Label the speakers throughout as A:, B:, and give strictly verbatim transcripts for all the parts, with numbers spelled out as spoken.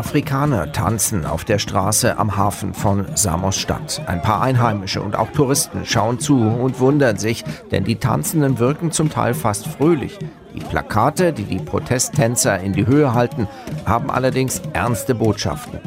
A: Afrikaner tanzen auf der Straße am Hafen von Samos-Stadt. Ein paar Einheimische und auch Touristen schauen zu und wundern sich, denn die Tanzenden wirken zum Teil fast fröhlich. Die Plakate, die die Protesttänzer in die Höhe halten, haben allerdings ernste Botschaften.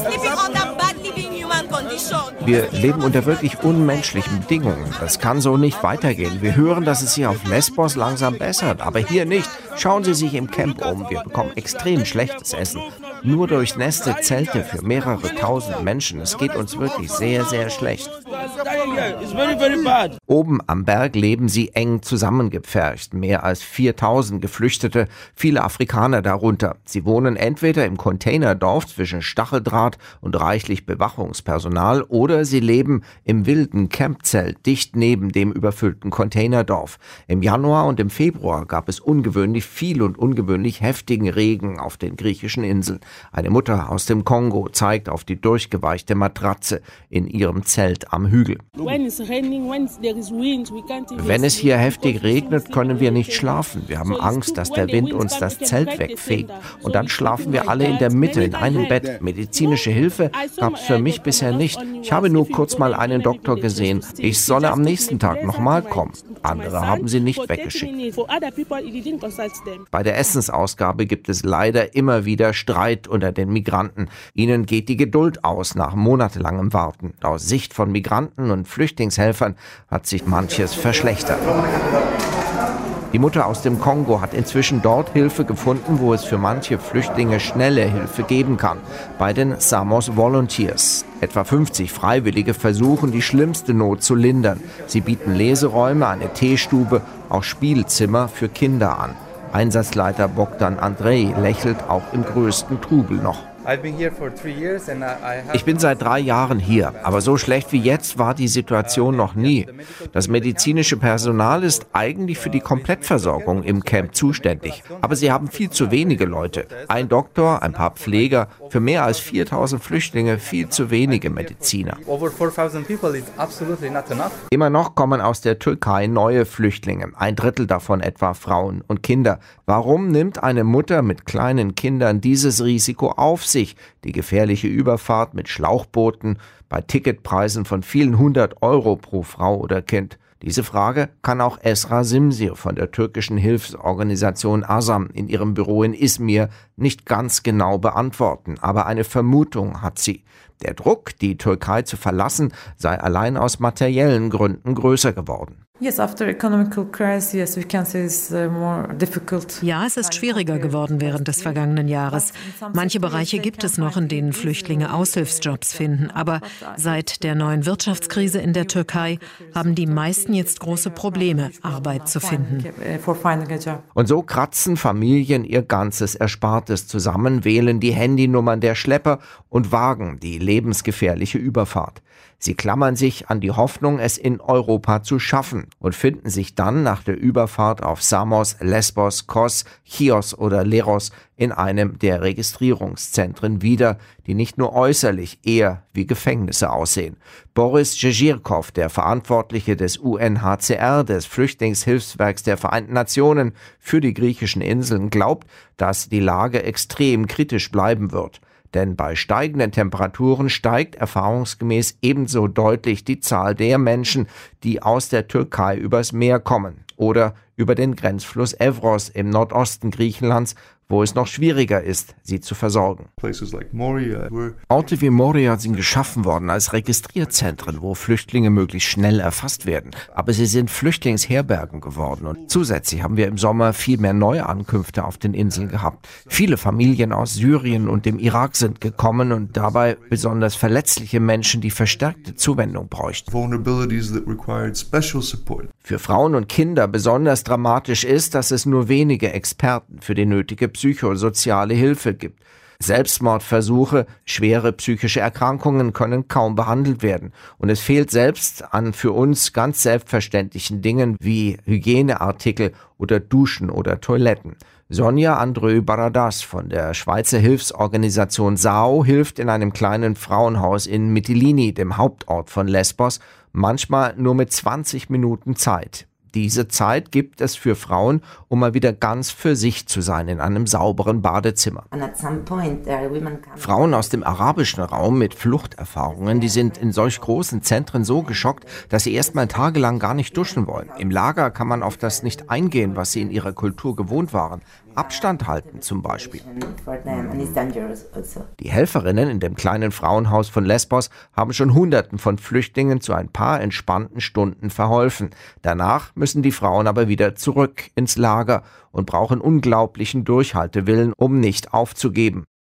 A: Wir leben unter wirklich unmenschlichen Bedingungen. Das kann so nicht weitergehen. Wir hören, dass es hier auf Lesbos langsam bessert, aber hier nicht. Schauen Sie sich im Camp um. Wir bekommen extrem schlechtes Essen. Nur durchnässte Zelte für mehrere tausend Menschen. Es geht uns wirklich sehr, sehr schlecht. Oben am Berg leben sie eng zusammengepfercht. Mehr als viertausend Geflüchtete, viele Afrikaner darunter. Sie wohnen entweder im Containerdorf zwischen Stacheldraht und reichlich Bewachungspersonal oder sie leben im wilden Campzelt dicht neben dem überfüllten Containerdorf. Im Januar und im Februar gab es ungewöhnlich viel und ungewöhnlich heftigen Regen auf den griechischen Inseln. Eine Mutter aus dem Kongo zeigt auf die durchgeweichte Matratze in ihrem Zelt am Hügel. Wenn es hier heftig regnet, können wir nicht schlafen. Wir haben Angst, dass der Wind uns das Zelt wegfegt. Und dann schlafen wir alle in der Mitte in einem Bett. Medizinische Hilfe gab es für mich bisher nicht. Ich habe nur kurz mal einen Doktor gesehen. Ich solle am nächsten Tag nochmal kommen. Andere haben sie nicht weggeschickt. Bei der Essensausgabe gibt es leider immer wieder Streit unter den Migranten. Ihnen geht die Geduld aus nach monatelangem Warten. Aus Sicht von Migranten und Flüchtlingshelfern hat sich manches verschlechtert. Die Mutter aus dem Kongo hat inzwischen dort Hilfe gefunden, wo es für manche Flüchtlinge schnelle Hilfe geben kann. Bei den Samos Volunteers. Etwa fünfzig Freiwillige versuchen, die schlimmste Not zu lindern. Sie bieten Leseräume, eine Teestube, auch Spielzimmer für Kinder an. Einsatzleiter Bogdan Andrei lächelt auch im größten Trubel noch. Ich bin seit drei Jahren hier, aber so schlecht wie jetzt war die Situation noch nie. Das medizinische Personal ist eigentlich für die Komplettversorgung im Camp zuständig, aber sie haben viel zu wenige Leute. Ein Doktor, ein paar Pfleger, für mehr als viertausend Flüchtlinge viel zu wenige Mediziner. Immer noch kommen aus der Türkei neue Flüchtlinge, ein Drittel davon etwa Frauen und Kinder. Warum nimmt eine Mutter mit kleinen Kindern dieses Risiko auf sich? Die gefährliche Überfahrt mit Schlauchbooten bei Ticketpreisen von vielen hundert Euro pro Frau oder Kind. Diese Frage kann auch Esra Simsir von der türkischen Hilfsorganisation Asam in ihrem Büro in Izmir nicht ganz genau beantworten, aber eine Vermutung hat sie. Der Druck, die Türkei zu verlassen, sei allein aus materiellen Gründen größer geworden.
B: Ja, es ist schwieriger geworden während des vergangenen Jahres. Manche Bereiche gibt es noch, in denen Flüchtlinge Aushilfsjobs finden. Aber seit der neuen Wirtschaftskrise in der Türkei haben die meisten jetzt große Probleme, Arbeit zu finden.
A: Und so kratzen Familien ihr ganzes Erspartes zusammen, wählen die Handynummern der Schlepper und wagen die lebensgefährliche Überfahrt. Sie klammern sich an die Hoffnung, es in Europa zu schaffen und finden sich dann nach der Überfahrt auf Samos, Lesbos, Kos, Chios oder Leros in einem der Registrierungszentren wieder, die nicht nur äußerlich eher wie Gefängnisse aussehen. Boris Jezirkov, der Verantwortliche des U N H C R, des Flüchtlingshilfswerks der Vereinten Nationen für die griechischen Inseln, glaubt, dass die Lage extrem kritisch bleiben wird. Denn bei steigenden Temperaturen steigt erfahrungsgemäß ebenso deutlich die Zahl der Menschen, die aus der Türkei übers Meer kommen oder über den Grenzfluss Evros im Nordosten Griechenlands, wo es noch schwieriger ist, sie zu versorgen. Orte wie Moria sind geschaffen worden als Registrierzentren, wo Flüchtlinge möglichst schnell erfasst werden. Aber sie sind Flüchtlingsherbergen geworden. Und zusätzlich haben wir im Sommer viel mehr Neuankünfte auf den Inseln gehabt. Viele Familien aus Syrien und dem Irak sind gekommen und dabei besonders verletzliche Menschen, die verstärkte Zuwendung bräuchten. Für Frauen und Kinder besonders dramatisch ist, dass es nur wenige Experten für die nötige psychosoziale Hilfe gibt. Selbstmordversuche, schwere psychische Erkrankungen können kaum behandelt werden. Und es fehlt selbst an für uns ganz selbstverständlichen Dingen wie Hygieneartikel oder Duschen oder Toiletten. Sonja Andreu Baradas von der Schweizer Hilfsorganisation S A O hilft in einem kleinen Frauenhaus in Mytilini, dem Hauptort von Lesbos, manchmal nur mit zwanzig Minuten Zeit. Diese Zeit gibt es für Frauen, um mal wieder ganz für sich zu sein in einem sauberen Badezimmer. Frauen aus dem arabischen Raum mit Fluchterfahrungen, die sind in solch großen Zentren so geschockt, dass sie erst mal tagelang gar nicht duschen wollen. Im Lager kann man auf das nicht eingehen, was sie in ihrer Kultur gewohnt waren. Abstand halten zum Beispiel. Die Helferinnen in dem kleinen Frauenhaus von Lesbos haben schon Hunderten von Flüchtlingen zu ein paar entspannten Stunden verholfen. Danach müssen die Frauen aber wieder zurück ins Lager und brauchen unglaublichen Durchhaltewillen, um nicht aufzugeben.